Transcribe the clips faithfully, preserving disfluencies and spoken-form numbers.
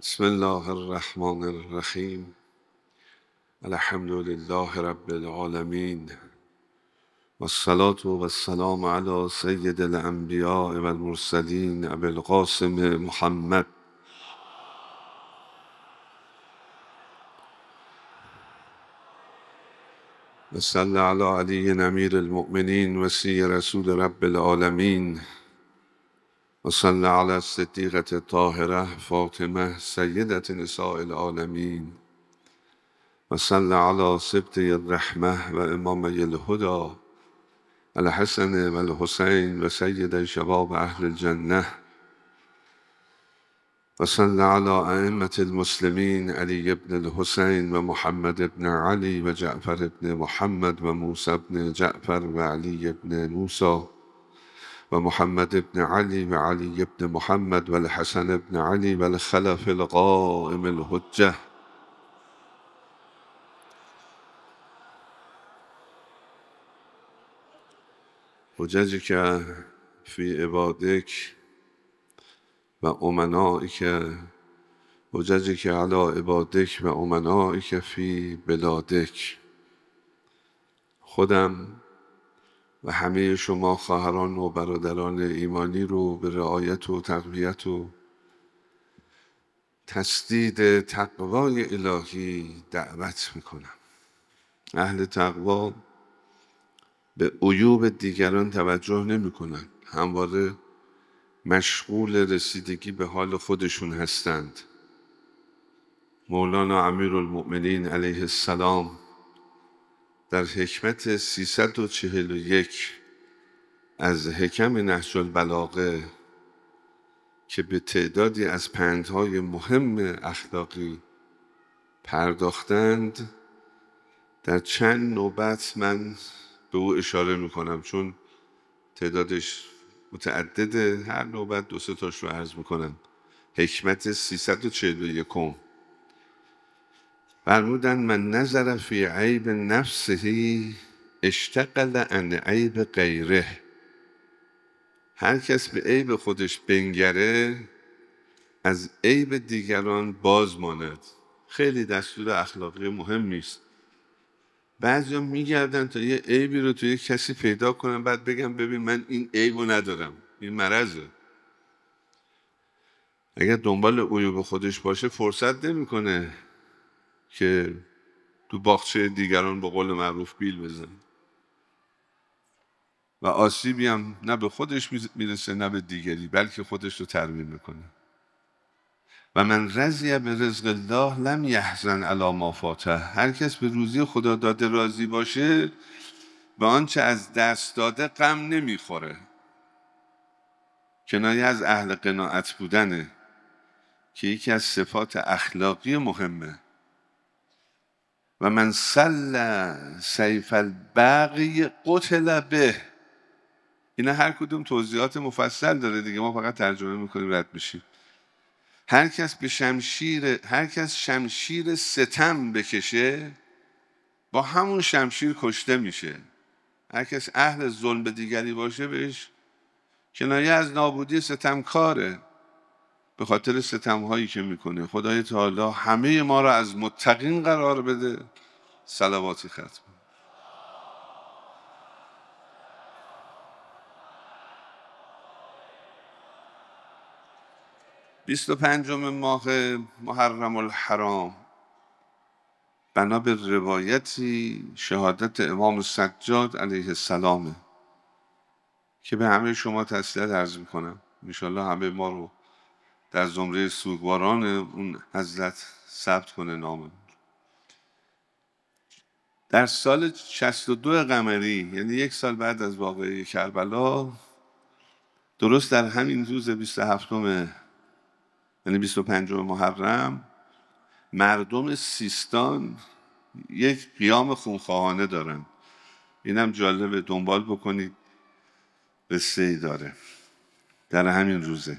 بسم الله الرحمن الرحیم. الحمد لله رب العالمین و الصلاة و السلام علی سید الانبیاء و المرسلین ابی القاسم محمد و صلی علی علی امیر المؤمنین وصی رسول رب العالمین و صلی علی الصدیقة الطاهرة فاطمه سیدة نساء العالمین و صلی علی سبطی الرحمة و امامی الهدى الحسن و الحسین و سید شباب اهل الجنه و صلی علی ائمة المسلمین علی بن الحسین و محمد بن علی و جعفر بن محمد و موسی بن جعفر و علی بن موسی و محمد بن علی و علی بن محمد و الحسن بن علی و الخلف القائم الحجة. حججک فی عبادک و امنائک حججک علی عبادک و امنائک فی بلادک. خودم و همه شما خواهران و برادران ایمانی رو به رعایت و تقویت و تسدید تقوای الهی دعوت میکنم. اهل تقوا به عیوب دیگران توجه نمیکنن، همواره مشغول رسیدگی به حال خودشون هستند. مولانا امیرالمؤمنین علیه السلام در حکمت سیصد و چهل و یک از حکم نهج البلاغه که به تعدادی از پندهای مهم اخلاقی پرداختند، در چند نوبت من به او اشاره میکنم چون تعدادش متعدده، هر نوبت دو سه تاش رو عرض میکنم. حکمت سیصد و چهل و یکم فرمودن من نظر فی عیب نفسه اشتغل عن عیب غیره. هر کس به عیب خودش بنگره از عیب دیگران باز ماند. خیلی دستور اخلاقی مهمی است. بعضیا میگردن تا یه عیبی رو توی کسی پیدا کنن بعد بگم ببین من این عیبو ندارم، این مرضه. اگر دنبال عیوب خودش باشه فرصت نمیکنه که تو باغچه دیگران به قول معروف بیل بزن و آسیبی هم نه به خودش میرسه نه به دیگری، بلکه خودش رو ترمیم میکنه. و من رضی به رزق الله لم یحزن علی ما فاته. هر کس به روزی خدا داده راضی باشه به آنچه از دست داده غم نمیخوره. کنایه از اهل قناعت بودنه که یکی از صفات اخلاقی مهمه. و من سل سیف البغی قتل به. اینا هر کدوم توضیحات مفصل داره دیگه، ما فقط ترجمه میکنیم رد میشیم. هر کس به شمشیر هر کس شمشیر ستم بکشه با همون شمشیر کشته میشه. هر کس اهل ظلم به دیگری باشه بهش کنایه از نابودی ستمکاره، به خاطر ستمهایی که میکنه. خدای تعالی همه ما را از متقین قرار بده. صلواتی ختم. بیست و پنجم ماه محرم الحرام بنا به روایتی شهادت امام سجاد علیه السلامه که به همه شما تسلیت عرض میکنم. انشالله همه ما رو در زمره سوگواران اون حضرت ثبت کنه ناممون. در سال شصت و دو قمری، یعنی یک سال بعد از واقعه کربلا، درست در همین روز بیست و هفتم یعنی بیست و پنجم محرم، مردم سیستان یک قیام خونخواهانه دارن. اینم جالبه دنبال بکنید، قصه ای داره. در همین روزه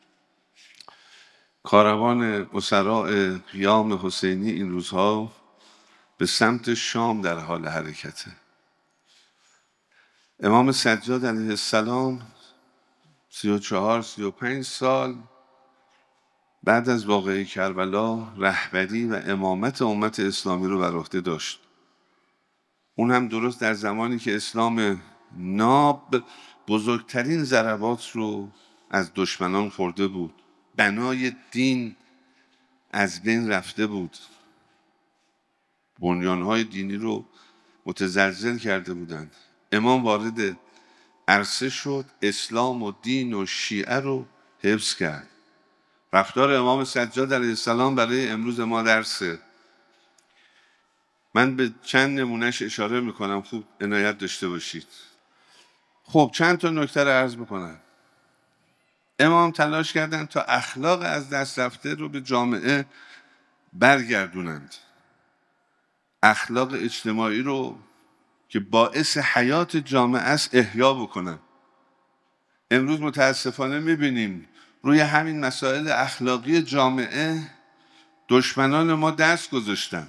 کاروان اسراء قیام حسینی این روزها به سمت شام در حال حرکته. امام سجاد علیه السلام سی و چهار سی و پنج سال بعد از واقعه کربلا رهبری و امامت امت اسلامی رو بر عهده داشت. اون هم درست در زمانی که اسلام ناب بزرگترین ضربات رو از دشمنان خورده بود، بنای دین از بین رفته بود، بنیانهای دینی رو متزلزل کرده بودند. امام وارد عرصه شد، اسلام و دین و شیعه رو حفظ کرد. رفتار امام سجاد علیه السلام برای امروز ما درسه. من به چند نمونهش اشاره میکنم، خوب عنایت داشته باشید. خب چند تا نکته رو عرض میکنم. امام تلاش کردند تا اخلاق از دست رفته رو به جامعه برگردونند، اخلاق اجتماعی رو که باعث حیات جامعه است احیا بکنند. امروز متاسفانه میبینیم روی همین مسائل اخلاقی جامعه دشمنان ما دست گذاشتن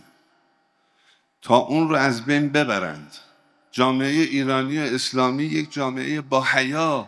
تا اون رو از بین ببرند. جامعه ایرانی و اسلامی یک جامعه با حیا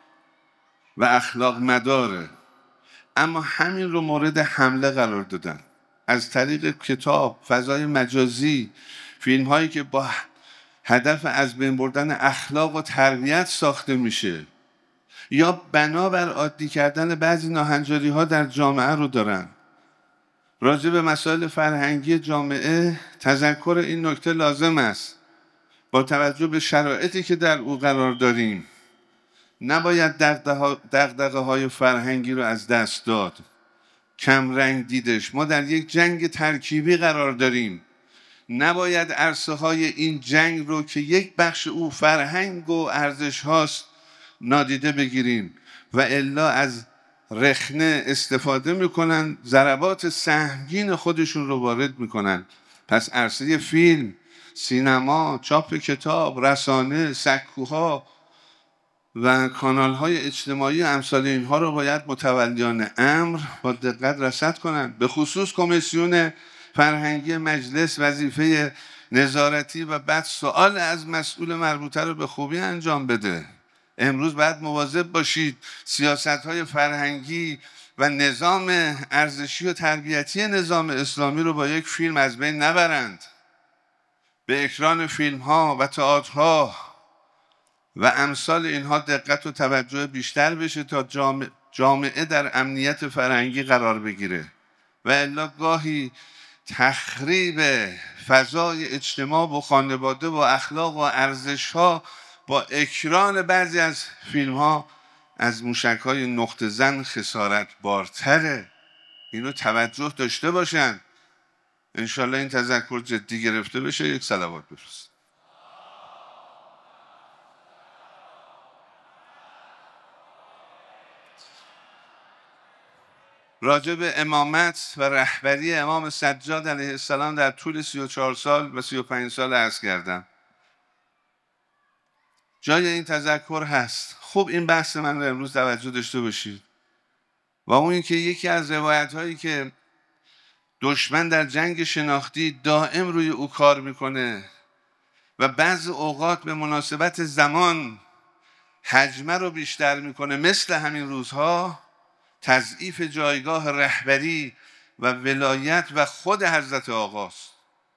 و اخلاق مداره، اما همین رو مورد حمله قرار دادن از طریق کتاب، فضای مجازی، فیلم هایی که با هدف از بین بردن اخلاق و تربیت ساخته میشه یا بنابر عادی کردن بعضی ناهنجاری ها در جامعه رو دارن. راجع به مسائل فرهنگی جامعه تذکر این نکته لازم است. با توجه به شرایطی که در او قرار داریم نباید دغدغه های فرهنگی رو از دست داد، کم رنگ دیدش. ما در یک جنگ ترکیبی قرار داریم، نباید عرصه های این جنگ رو که یک بخش او فرهنگ و ارزش هاست نادیده بگیریم و الا از رخنه استفاده میکنن، ضربات سهمگین خودشون رو وارد میکنن. پس عرصه فیلم، سینما، چاپ کتاب، رسانه، سکوها و کانال های اجتماعی و امثال اینها رو باید متولیان امر با دقت رصد کنند. به خصوص کمیسیون فرهنگی مجلس وظیفه نظارتی و بعد سوال از مسئول مربوطه رو به خوبی انجام بده. امروز باید مواظب باشید سیاست های فرهنگی و نظام ارزشی و تربیتی نظام اسلامی رو با یک فیلم از بین نبرند. به اکران فیلم ها و تئاترها و امثال اینها دقت و توجه بیشتر بشه تا جامعه, جامعه در امنیت فرهنگی قرار بگیره و الا گاهی تخریب فضای اجتماع و خانواده و اخلاق و ارزش ها با اکران بعضی از فیلم ها از موشک های نقطه زن خسارت بارتره. اینو توجه داشته باشن. انشالله این تذکر جدی گرفته بشه. یک صلوات بفرست. راجع به امامت و رهبری امام سجاد علیه السلام در طول سی و چهار سال و سی و پنج سال عرض کردم. جای این تذکر هست. خوب این بحث من رو امروز توجه داشته باشید. و اون اینکه یکی از روایت هایی که دشمن در جنگ شناختی دائم روی او کار میکنه و بعض اوقات به مناسبت زمان حجمه رو بیشتر میکنه، مثل همین روزها تضعیف جایگاه رهبری و ولایت و خود حضرت آقاست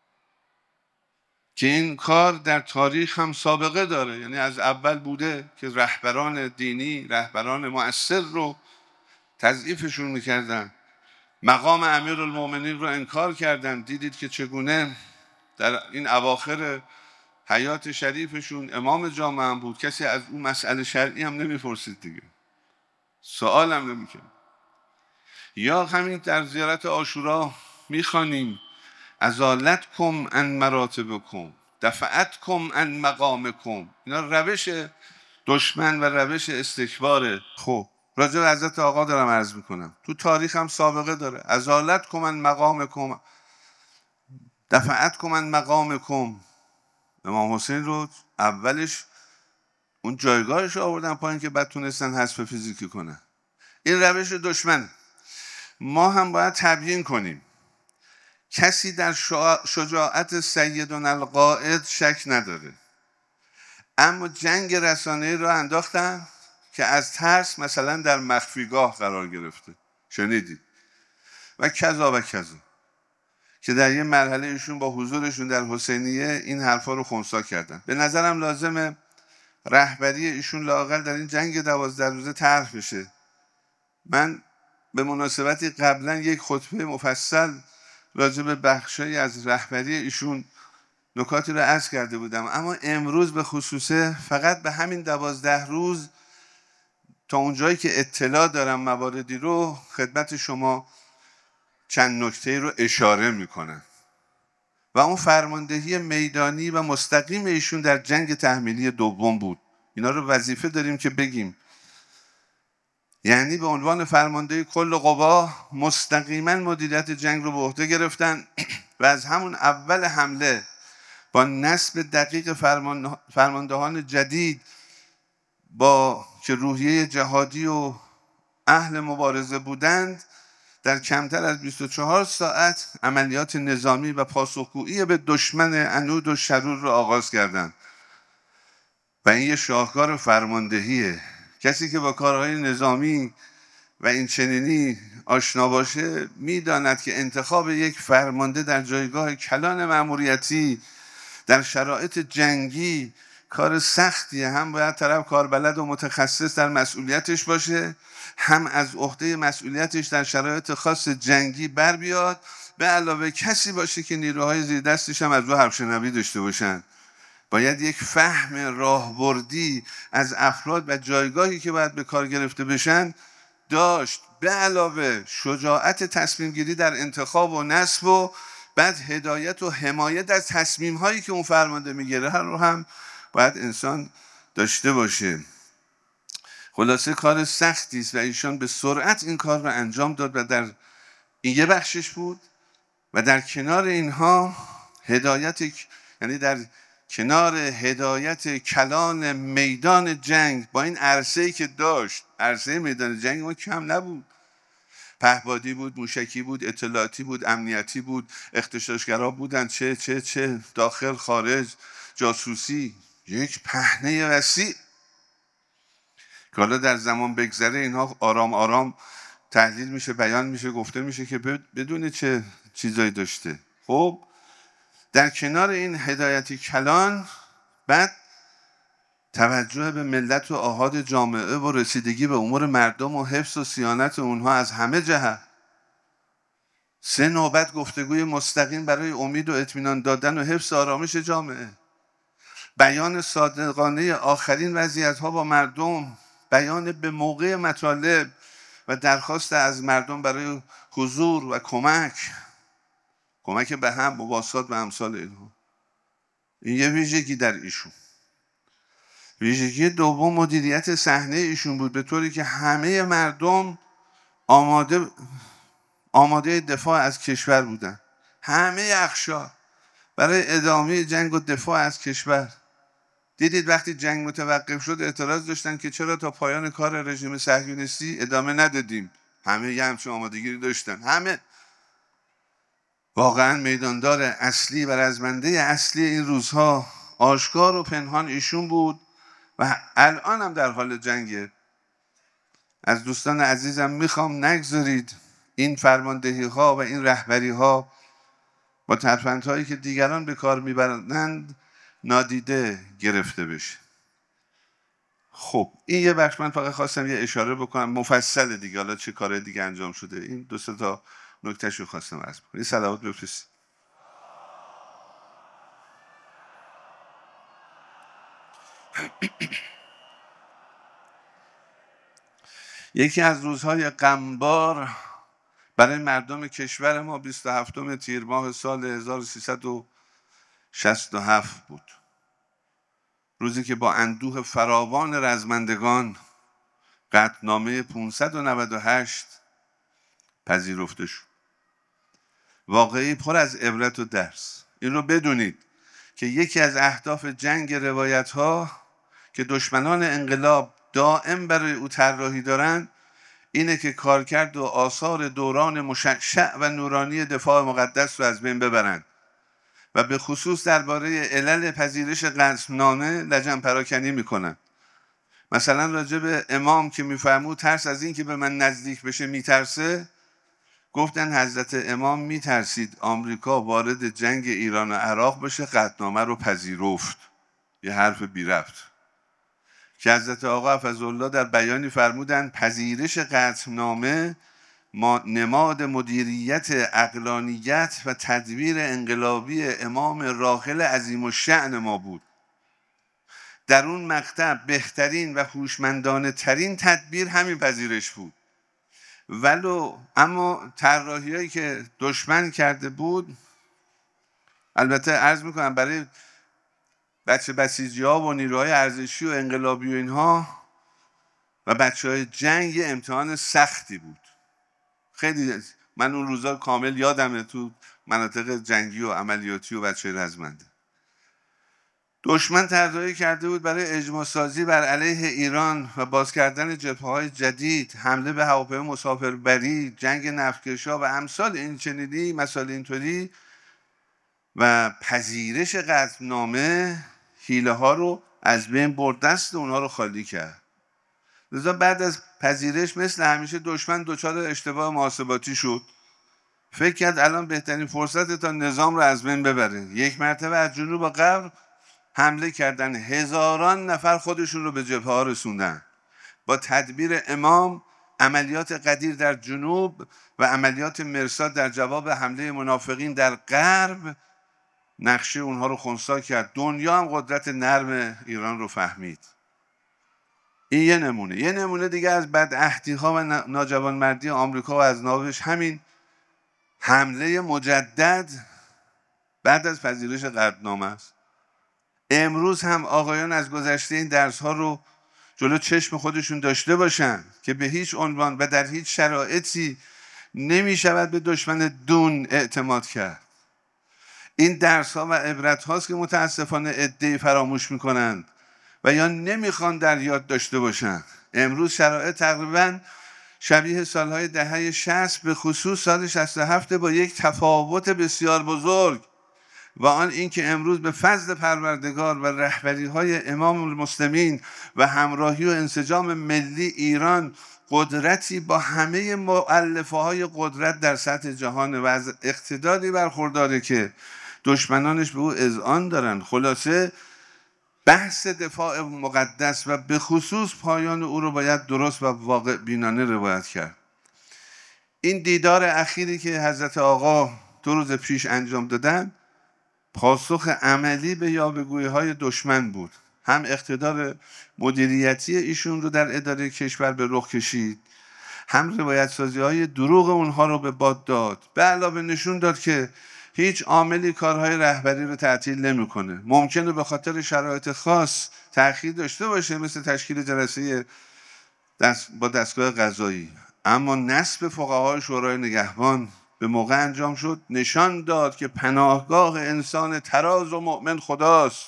که این کار در تاریخ هم سابقه داره. یعنی از اول بوده که رهبران دینی، رهبران مؤثر رو تضعیفشون میکردن، مقام امیرالمومنین رو انکار کردن. دیدید که چگونه در این اواخر حیات شریفشون امام جامعه هم بود، کسی از اون مسئله شرعی هم نمیپرسید دیگه، سوال هم نمیکرد. یا همین در زیارت عاشورا میخوانیم ازالتکم عن مراتبکم دفعتکم عن مقامکم. اینا روش دشمن و روش استکباره. خب راجع به حضرت آقا دارم عرض میکنم، تو تاریخ هم سابقه داره. ازالتکم عن مقامکم دفعتکم عن مقامکم. امام حسین رو اولش اون جایگاهش رو آوردن پایین که بعد تونستن حذف فیزیکی کنن. این روش دشمن. ما هم باید تبیین کنیم. کسی در شجاعت سیدنا القائد شک نداره، اما جنگ رسانه‌ای رو انداختن که از ترس مثلا در مخفیگاه قرار گرفته. شنیدید و کذا و کذا، که در یه مرحله ایشون با حضورشون در حسینیه این حرفا رو خنثی کردن. به نظرم لازمه رهبری ایشون لااقل در این جنگ دوازده روزه طرح بشه. من به مناسبتی قبلا یک خطبه مفصل راجع به بخشایی از رهبری ایشون نکاتی رو عرض کرده بودم، اما امروز به خصوصه فقط به همین دوازده روز تا اونجایی که اطلاع دارم مواردی رو خدمت شما چند نکته رو اشاره میکنم. و اون فرماندهی میدانی و مستقیم ایشون در جنگ تحمیلی دوم بود. اینا رو وظیفه داریم که بگیم. یعنی به عنوان فرمانده کل قوا مستقیما مدیریت جنگ رو به عهده گرفتن و از همون اول حمله با نصب دقیق فرمان فرماندهان جدید با که روحیه جهادی و اهل مبارزه بودند، در کمتر از بیست و چهار ساعت عملیات نظامی و پاسخگویی به دشمن عنود و شرور را آغاز کردند. و این یه شاهکار فرماندهیه. کسی که با کارهای نظامی و این چنینی آشنا باشه میداند که انتخاب یک فرمانده در جایگاه کلان مأموریتی در شرایط جنگی کار سختیه. هم باید طرف کاربلد و متخصص در مسئولیتش باشه، هم از عهده مسئولیتش در شرایط خاص جنگی بر بیاد، به علاوه کسی باشه که نیروهای زیر دستش هم از او حرفشنوی داشته باشن. باید یک فهم راهبردی از افراد و جایگاهی که باید به کار گرفته بشن داشت، به علاوه شجاعت تصمیم گیری در انتخاب و نصب و بعد هدایت و حمایت از تصمیم هایی که اون فرمانده میگیره رو هم باید انسان داشته باشه. خلاصه کار سختی است و ایشان به سرعت این کار رو انجام داد و در این یه بخشش بود. و در کنار اینها هدایت، یعنی در کنار هدایت کلان میدان جنگ با این عرصه‌ای که داشت، عرصه میدان جنگ ما کم نبود، پهپادی بود، موشکی بود، اطلاعاتی بود، امنیتی بود، اغتشاشگرا بودن، چه چه چه داخل خارج، جاسوسی، یک پهنه وسیع که حالا در زمان بگذره اینها آرام آرام تحلیل میشه، بیان میشه، گفته میشه که بدون چه چیزایی داشته. خب در کنار این هدایت کلان، بعد توجه به ملت و آحاد جامعه و رسیدگی به امور مردم و حفظ و صیانت اونها از همه جهت. سه نوبت گفتگوی مستقیم برای امید و اطمینان دادن و حفظ آرامش جامعه، بیان صادقانه آخرین وضعیت‌ها با مردم، بیان به موقع مطالب و درخواست از مردم برای حضور و کمک کمک به هم، مواسات و امثال اینها. این یه ویژگی در ایشون. ویژگی دوم مدیریت صحنه ایشون بود، به طوری که همه مردم آماده آماده دفاع از کشور بودن، همه اقشار برای ادامه جنگ و دفاع از کشور. دیدید وقتی جنگ متوقف شد اعتراض داشتن که چرا تا پایان کار رژیم صهیونیستی ادامه ندادیم. همه یه همچون آمادگی داشتن. همه واقعا میداندار اصلی و رزمنده اصلی این روزها آشکار و پنهان ایشون بود و الان هم در حال جنگه. از دوستان عزیزم میخوام نگذارید این فرماندهی ها و این رهبری ها با ترفندهایی که دیگران به کار میبرند نادیده گرفته بشه. خب این یه بخش، من فقط خواستم یه اشاره بکنم مفصل دیگه، حالا چه کار دیگه انجام شده، این دو سه تا نکتهشو خواستم عرض بکنم. صلوات بفرستید. یکی از روزهای غمبار برای مردم کشور ما بیست و هفتم تیر ماه سال هزار و سیصد و شصت و هفت بود. روزی که با اندوه فراوان رزمندگان قطعنامه پانصد و نود و هشت پذیرفته شد. واقعی پر از عبرت و درس. این رو بدونید که یکی از اهداف جنگ روایت ها که دشمنان انقلاب دائم برای او طراحی دارند اینه که کارکرد و آثار دوران مشعشع و نورانی دفاع مقدس رو از بین ببرند و به خصوص درباره علل پذیرش قطعنامه لجن پراکنی میکنن. مثلا راجع به امام که میفرمود ترس از این که به من نزدیک بشه میترسه، گفتن حضرت امام میترسید آمریکا وارد جنگ ایران و عراق بشه، قطعنامه رو پذیرفت. یه حرف بی ربط که حضرت آقا حفظالله در بیانی فرمودن پذیرش قطعنامه ما نماد مدیریت عقلانیت و تدبیر انقلابی امام راحل عظیم الشأن ما بود. در اون مقطع بهترین و هوشمندانه ترین تدبیر همین پذیرش بود. ولو اما طراحی‌هایی که دشمن کرده بود، البته عرض میکنم برای بچه بسیجی ها و نیروهای ارزشی و انقلابی و اینها و بچه های جنگ یه امتحان سختی بود. خیلی من اون روزا کامل یادمه تو مناطق جنگی و عملیاتی و بچه رزمنده. دشمن طراحی کرده بود برای اجماع سازی بر علیه ایران و باز کردن جبهه‌های جدید، حمله به هواپیما مسافربری، جنگ نفتکشا و امثال این چنینی مسائل اینطوری، و پذیرش قطعنامه حیله ها رو از بین برد، دست اونها رو خالی کرد. لذا بعد از پذیرش مثل همیشه دشمن دچار اشتباه محاسباتی شد، فکر کرد الان بهترین فرصت تا نظام رو از بین ببره. یک مرتبه از جنوب و غرب حمله کردن، هزاران نفر خودشون رو به جبهه ها رسوندن. با تدبیر امام عملیات قدیر در جنوب و عملیات مرصاد در جواب حمله منافقین در غرب نقشه اونها رو خنثی کرد. دنیا هم قدرت نرم ایران رو فهمید. این یه نمونه. یه نمونه دیگه از بدعهدی ها و ناجوانمردی آمریکا و از ناوش همین حمله مجدد بعد از پذیرش قطعنامه است. امروز هم آقایان از گذشته این درس ها رو جلو چشم خودشون داشته باشن که به هیچ عنوان و در هیچ شرایطی نمی شود به دشمن دون اعتماد کرد. این درس ها و عبرت هاست که متاسفانه عده‌ای فراموش میکنند و یا نمیخوان در یاد داشته باشند. امروز شرایط تقریبا شبیه سالهای دهه شصت، به خصوص سال شصت و هفت، با یک تفاوت بسیار بزرگ، و آن این که امروز به فضل پروردگار و رهبری های امام المسلمین و همراهی و انسجام ملی ایران قدرتی با همه مؤلفه های قدرت در سطح جهان و از اقتداری برخورداره که دشمنانش به او اذعان دارن. خلاصه بحث دفاع مقدس و به خصوص پایان او رو باید درست و واقع بینانه روایت کرد. این دیدار اخیری که حضرت آقا دو روز پیش انجام دادن پاسخ عملی به یاوه‌گویی های دشمن بود. هم اقتدار مدیریتی ایشون رو در اداره کشور به رخ کشید، هم روایت سازی های دروغ اونها رو به باد داد. به علاوه نشون داد که هیچ عاملی کارهای رهبری رو تعطیل نمیکنه. ممکنه به خاطر شرایط خاص تأخیر داشته باشه، مثل تشکیل جلسه دست با دستگاه قضایی، اما نصب فقهای شورای نگهبان به موقع انجام شد. نشان داد که پناهگاه انسان تراز و مؤمن خداست.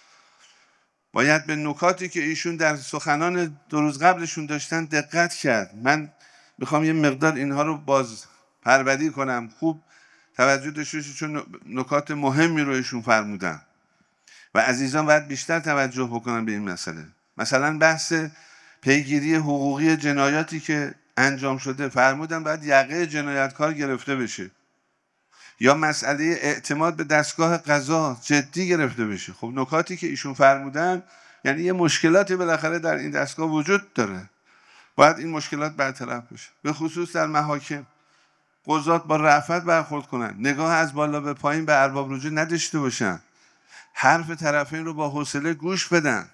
باید به نکاتی که ایشون در سخنان دو روز قبلشون داشتن دقت کرد. من میخوام یه مقدار اینها رو باز پروری کنم، خوب توجه داشته باشید، چون نکات مهمی رو ایشون فرمودن و عزیزان باید بیشتر توجه بکنن به این مسئله. مثلا بحث پیگیری حقوقی جنایاتی که انجام شده، فرمودن باید یقه جنایتکار گرفته بشه، یا مسئله اعتماد به دستگاه قضا جدی گرفته بشه. خب نکاتی که ایشون فرمودن یعنی یه مشکلاتی بالاخره در این دستگاه وجود داره، باید این مشکلات برطرف بشه. به خصوص در محاکم قضات با رأفت برخورد کنن، نگاه از بالا به پایین به ارباب رجوع نداشته باشن، حرف طرفین رو با حوصله گوش بدن.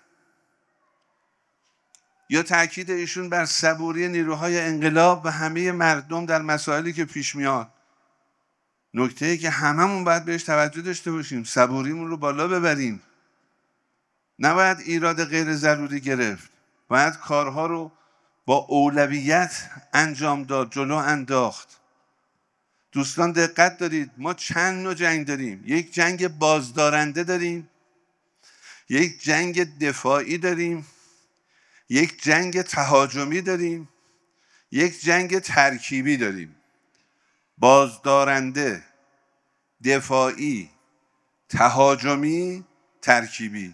یا تاکید ایشون بر صبوری نیروهای انقلاب و همه مردم در مسائلی که پیش میاد. نکته‌ای که هممون باید بهش توجه داشته باشیم، صبوریمون رو بالا ببریم. نباید ایراد غیر ضروری گرفت، باید کارها رو با اولویت انجام داد، جلو انداخت. دوستان دقت دارید، ما چند نوع جنگ داریم. یک جنگ بازدارنده داریم، یک جنگ دفاعی داریم، یک جنگ تهاجمی داریم، یک جنگ ترکیبی داریم. بازدارنده، دفاعی، تهاجمی، ترکیبی.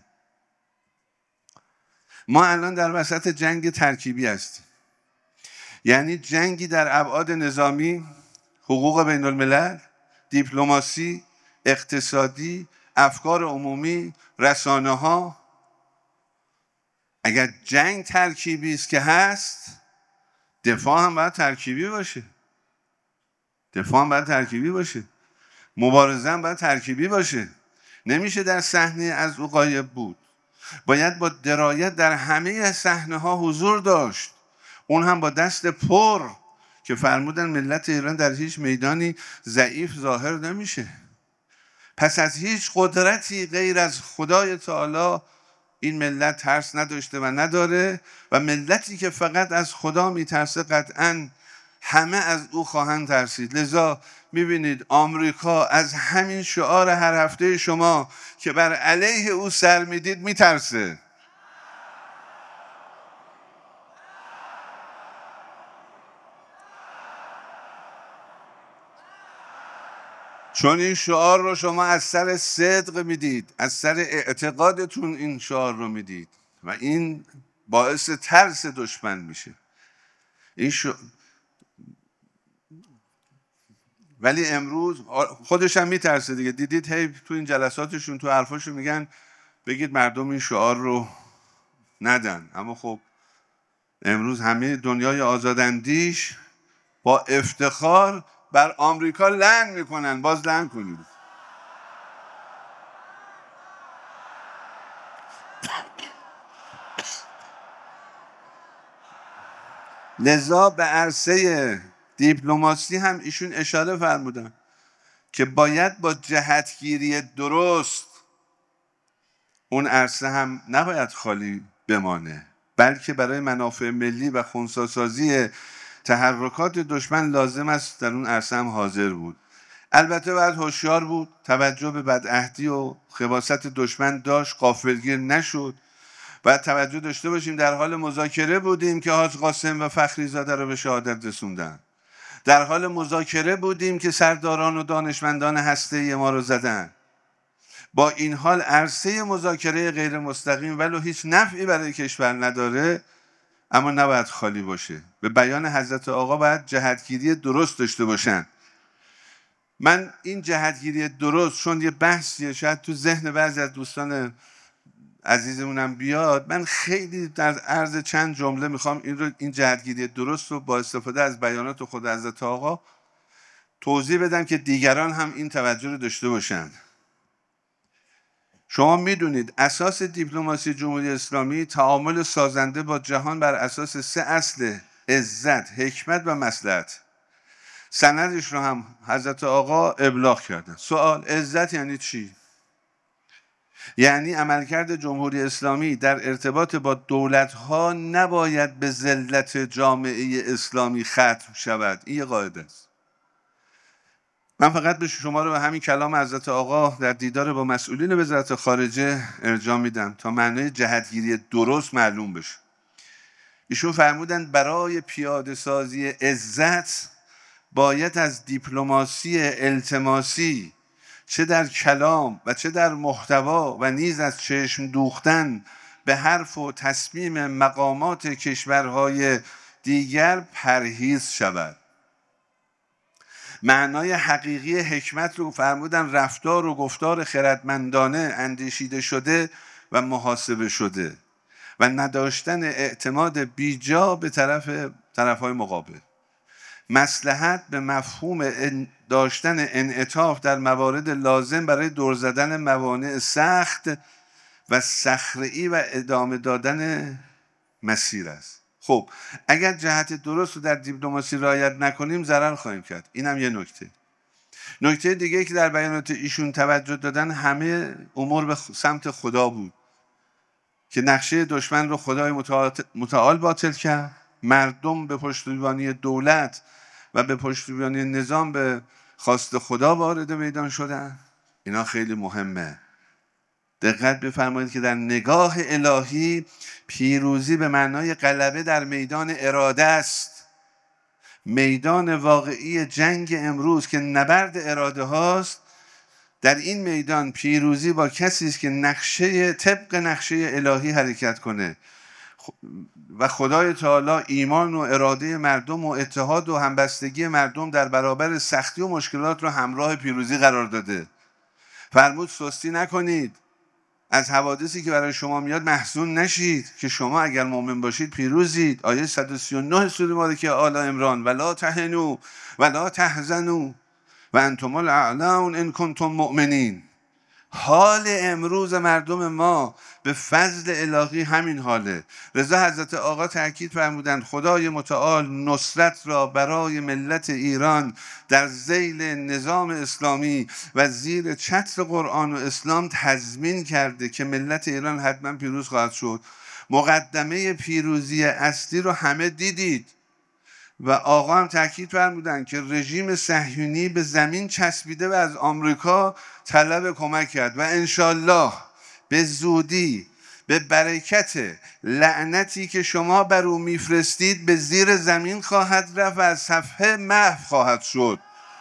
ما الان در وسط جنگ ترکیبی هستیم، یعنی جنگی در ابعاد نظامی. حقوق بین الملل، دیپلماسی، اقتصادی، افکار عمومی، رسانه ها. اگر جنگ ترکیبی است که هست، دفاع هم باید ترکیبی باشه. دفاع هم باید ترکیبی باشه. مبارزه هم باید ترکیبی باشه. نمیشه در صحنه از او غایب بود. باید با درایت در همه صحنه ها حضور داشت. اون هم با دست پر که فرمودن ملت ایران در هیچ میدانی ضعیف ظاهر نمیشه. پس از هیچ قدرتی غیر از خدای تعالی این ملت ترس نداشته و نداره و ملتی که فقط از خدا میترسه قطعاً همه از او خواهند ترسید. لذا میبینید آمریکا از همین شعار هر هفته شما که بر علیه او سر میدید میترسه. چون این شعار رو شما از سر صدق میدید، از سر اعتقادتون این شعار رو میدید و این باعث ترس دشمن میشه. این شو... ولی امروز خودش هم میترسه دیگه. دیدید هی تو این جلساتشون تو حرفاشون میگن بگید مردم این شعار رو ندن. اما خب امروز همه دنیای آزاداندیش با افتخار بر آمریکا لعن میکنن. باز لعن کنید. لذا به عرصه دیپلماسی هم ایشون اشاره فرمودن که باید با جهتگیری درست اون عرصه هم نباید خالی بمانه، بلکه برای منافع ملی و خنثی‌سازی تحرکات دشمن لازم است در اون عرصه هم حاضر بود. البته باید هوشیار بود، توجه به بدعهدی و خباثت دشمن داشت، غافلگیر نشد. باید توجه داشته باشیم در حال مذاکره بودیم که حاج قاسم و فخری زاده رو به شهادت رسوندن. در حال مذاکره بودیم که سرداران و دانشمندان هسته‌ای ما رو زدن. با این حال عرصه مذاکره غیر مستقیم ولو هیچ نفعی برای کشور نداره، اما نباید خالی باشه. به بیان حضرت آقا باید جهتگیری درست داشته باشن. من این جهتگیری درست چون یه بحثیه شاید تو ذهن بعضی از دوستان عزیزمونم بیاد، من خیلی در عرض چند جمله میخوام این رو این جهتگیری درست رو با استفاده از بیانات خود حضرت آقا توضیح بدم که دیگران هم این توجه رو داشته باشن. شما میدونید اساس دیپلماسی جمهوری اسلامی تعامل سازنده با جهان بر اساس سه اصل: عزت، حکمت و مصلحت. سندش رو هم حضرت آقا ابلاغ کردن. سوال: عزت یعنی چی؟ یعنی عملکرد جمهوری اسلامی در ارتباط با دولت‌ها نباید به ذلت جامعه اسلامی ختم شود. این یه قاعده است. من فقط به شما رو به همین کلام حضرت آقا در دیدار با مسئولین وزارت خارجه ارجاع میدم تا معنای جهتگیری درست معلوم بشه. ایشون فرمودند برای پیاده سازی عزت باید از دیپلماسی التماسی چه در کلام و چه در محتوا و نیز از چشم دوختن به حرف و تصمیم مقامات کشورهای دیگر پرهیز شود. معنای حقیقی حکمت رو فرمودن رفتار و گفتار خردمندانه، اندیشیده شده و محاسبه شده و نداشتن اعتماد بیجا به طرف طرفهای مقابل. مصلحت به مفهوم داشتن انعطاف در موارد لازم برای دور زدن موانع سخت و صخره‌ای و ادامه دادن مسیر است. خب اگر جهت درست رو در دیپلماسی رعایت نکنیم ضرر خواهیم کرد. اینم یه نکته. نکته دیگه که در بیانات ایشون توجه دادن همه امور به سمت خدا بود که نقشه دشمن رو خدای متعال باطل کرد. مردم به پشتیبانی دولت و به پشتیبانی نظام به خواست خدا وارد میدان شدن. اینا خیلی مهمه. دقت بفرمایید که در نگاه الهی پیروزی به معنای غلبه در میدان اراده است. میدان واقعی جنگ امروز که نبرد اراده هاست، در این میدان پیروزی با کسی است که نقشه طبق نقشه الهی حرکت کنه، و خدای تعالی ایمان و اراده مردم و اتحاد و همبستگی مردم در برابر سختی و مشکلات رو همراه پیروزی قرار داده. فرمود سستی نکنید، از حوادثی که برای شما میاد محزون نشید که شما اگر مؤمن باشید پیروزید. آیه صد و سی و نه سوره مبارکه آل عمران: ولا تهنوا ولا تحزنوا و انتم الاعلون ان کنتم مؤمنین. حال امروز مردم ما به فضل الهی همین حاله. رضا حضرت آقا تاکید فرمودند خدای متعال نصرت را برای ملت ایران در ذیل نظام اسلامی و زیر چتر قرآن و اسلام تضمین کرده که ملت ایران حتما پیروز خواهد شد. مقدمه پیروزی اصلی رو همه دیدید و آقا هم تاکید فرمودند که رژیم صهیونی به زمین چسبیده و از آمریکا طلب کمک کرد و انشالله به زودی به برکت لعنتی که شما بر او میفرستید به زیر زمین خواهد رفت و از صفحه محو خواهد شد.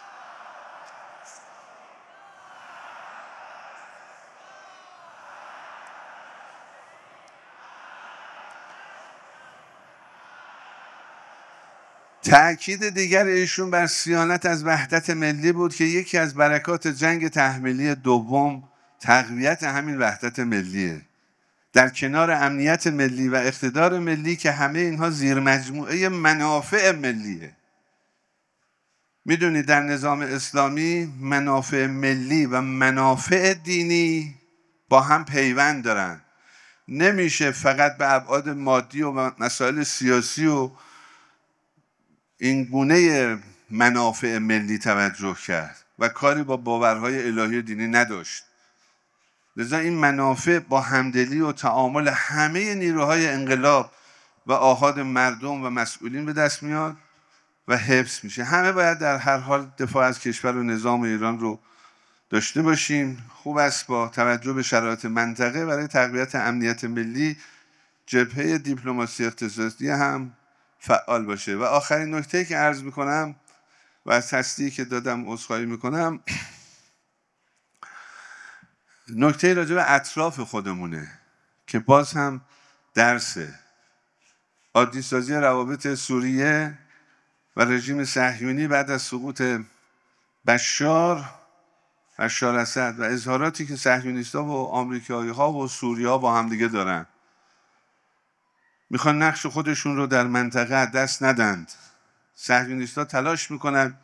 تأکید دیگر ایشون بر صیانت از وحدت ملی بود که یکی از برکات جنگ تحمیلی دوم تقویت همین وحدت ملیه، در کنار امنیت ملی و اقتدار ملی که همه اینها زیر مجموعه منافع ملیه. میدونید در نظام اسلامی منافع ملی و منافع دینی با هم پیوند دارن. نمیشه فقط به ابعاد مادی و مسائل سیاسی و این گونه منافع ملی توجه کرد و کاری با باورهای الهی دینی نداشت. لذا این منافع با همدلی و تعامل همه نیروهای انقلاب و آحاد مردم و مسئولین به دست میاد و حفظ میشه. همه باید در هر حال دفاع از کشور و نظام ایران رو داشته باشیم. خوب است با توجه به شرایط منطقه برای تقویت امنیت ملی جبهه دیپلماسی اقتصادی هم فعال باشه. و آخرین نکته که عرض میکنم و از تصدیقی که دادم عذرخواهی میکنم، نکته راجع به اطراف خودمونه که باز هم درسه. عادی سازی روابط سوریه و رژیم صهیونی بعد از سقوط بشار بشار اسد و اظهاراتی که صهیونیست‌ها و آمریکایی‌ها و سوریه‌ها با هم دیگه دارن، میخوان نقش خودشون رو در منطقه از دست ندند. صهیونیست‌ها تلاش میکنن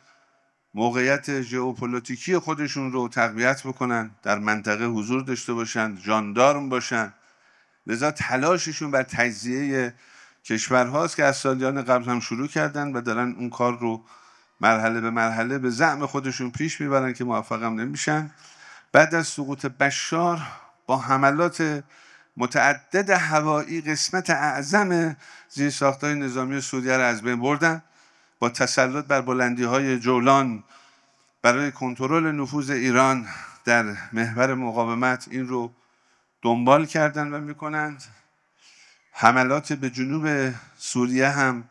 موقعیت ژئوپلیتیکی خودشون رو تقویت بکنن، در منطقه حضور داشته باشن، ژاندارم باشن. لذا تلاششون بر تجزیه کشورهاست که از سالیان قبل هم شروع کردن و دارن اون کار رو مرحله به مرحله به زعم خودشون پیش میبرن که موفق هم نمیشن. بعد از سقوط بشار با حملات متعدد هوایی قسمت اعظم زیرساخت‌های نظامی سوریه را از بین بردن. با تسلط بر بلندی‌های جولان برای کنترل نفوذ ایران در محور مقاومت این رو دنبال کردن و میکنند. حملات به جنوب سوریه هم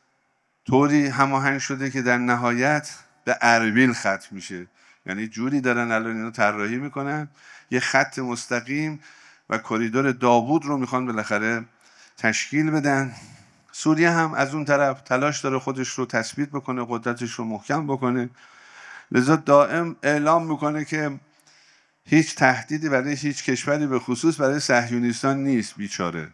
طوری هماهنگ شده که در نهایت به اربیل ختم میشه. یعنی جوری دارن الان اینو طراحی میکنن یه خط مستقیم و کریدور داوود رو میخوان بالاخره تشکیل بدن. سوریه هم از اون طرف تلاش داره خودش رو تثبیت بکنه، قدرتش رو محکم بکنه. لذا دائم اعلام میکنه که هیچ تهدیدی برای هیچ کشوری به خصوص برای صهیونیستان نیست بیچاره.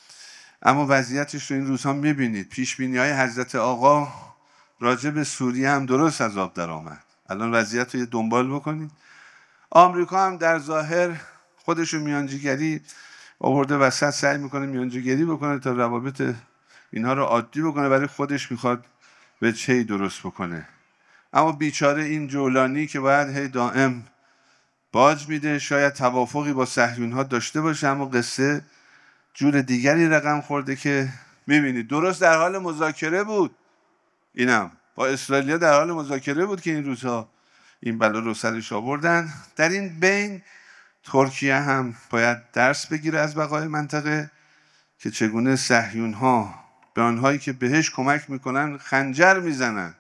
اما وضعیتش رو این روزها میبینید. پیش بینی های حضرت آقا راجع به سوریه هم درست از آب در آمد. الان وضعیت رو یه دنبال بکنید. آمریکا هم در ظاهر خودش رو میانجیگری آورده وسط، سعی میکنه میانجیگری بکنه تا روابط اینها رو عادی بکنه، برای خودش میخواد به چی درست بکنه. اما بیچاره این جولانی که باید هی دائم باج میده، شاید توافقی با صهیونی‌ها داشته باشه، اما قصه جور دیگری رقم خورده که میبینید. درست در حال مذاکره بود، اینم با اسرائیل در حال مذاکره بود که این روزها این بلا رو سرش آوردن. در این بین ترکیه هم باید درس بگیره از بقای منطقه که چگونه صهیون‌ها به آنهایی که بهش کمک میکنن خنجر میزنن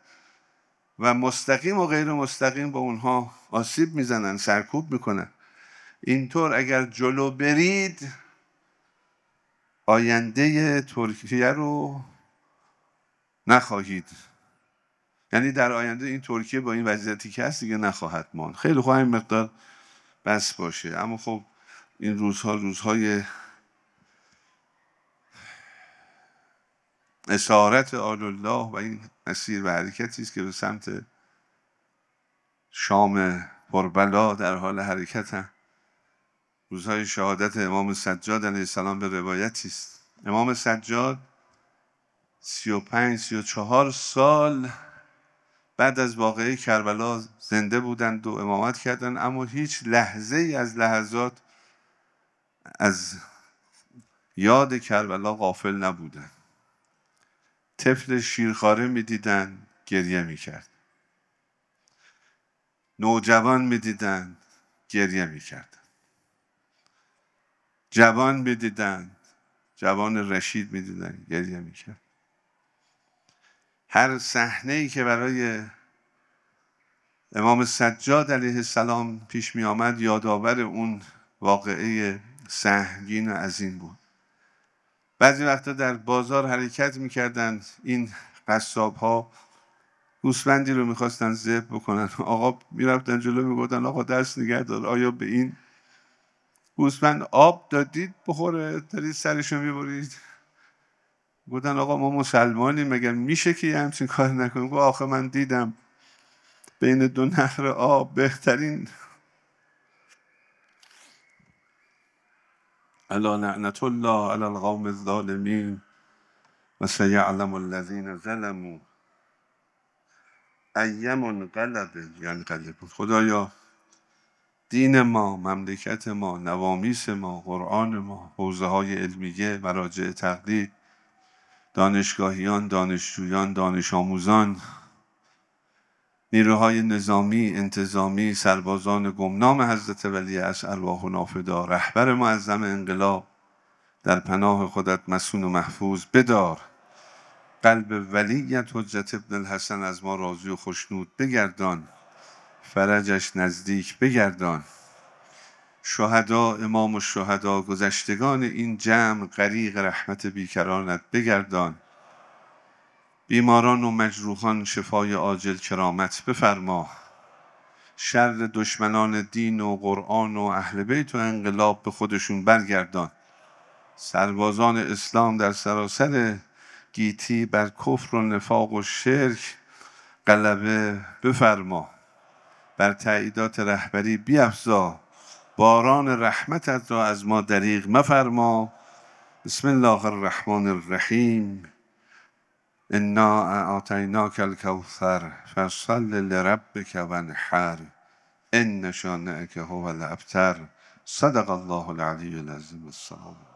و مستقیم و غیر مستقیم با اونها آسیب میزنن، سرکوب میکنن. اینطور اگر جلو برید آینده ترکیه رو نخواهید، یعنی در آینده این ترکیه با این وضعیتی که هست دیگه نخواهد ماند. خیلی خوب این مقدار بس باشه. اما خب این روزها روزهای اسارت آل الله و این مسیر و حرکتی است که به سمت شام پربلا در حال حرکت. روزهای شهادت امام سجاد علیه السلام به روایتی است. امام سجاد سی و پنج سی و چهار سال بعد از واقعه کربلا زنده بودند و امامت کردند، اما هیچ لحظه ای از لحظات از یاد کربلا غافل نبودند. طفل شیرخواره میدیدند گریه میکرد، نوجوان میدیدند گریه میکرد، جوان میدیدند، جوان رشید میدیدند گریه میکرد. هر صحنه‌ای که برای امام سجاد علیه السلام پیش می آمد یادآور اون واقعه سهمگین و عظیم بود. بعضی وقتا در بازار حرکت میکردند، این قصاب ها گوسفندی رو میخواستن ذبح بکنن، آقا میرفتن جلو میگفتن آقا دست نگه دار، آیا به این گوسفند آب دادید بخوره؟ دارید سرشو میبرید؟ گفتن آقا ما مسلمانیم، مگر میشه که یه همچین کار نکنیم؟ گفت آخه من دیدم بین دو نهر آب بهترین الا لعنت الله علی القوم الظالمین و سیعلم الذین ظلموا ای منقلب ینقلبون. خدایا دین ما، مملکت ما، نوامیس ما، قرآن ما، حوزه های علمیه، مراجع تقلید، دانشگاهیان، دانشجویان، دانش آموزان، نیروهای نظامی، انتظامی، سربازان گمنام حضرت ولی عصر ارواح و نافدا، رهبر معظم انقلاب، در پناه خودت مسون و محفوظ بدار. قلب ولیت حجت ابن الحسن از ما راضی و خوشنود بگردان، فرجش نزدیک بگردان. شهدا، امام الشهدا، گذشتگان این جمع غریق رحمت بیکرانت بگردان. بیماران و مجروحان شفای عاجل کرامت بفرما. شر دشمنان دین و قرآن و اهل بیت و انقلاب به خودشون برگردان. سربازان اسلام در سراسر گیتی بر کفر و نفاق و شرک غلبه بفرما. بر تاییدات رهبری بیفزا، باران رحمتت را از ما دریغ مفرما. بسم الله الرحمن الرحیم. انا اعطیناک الکوثر فصل لربک وانحر ان شانئک هو الابتر. صدق الله العلی العظیم. السلام.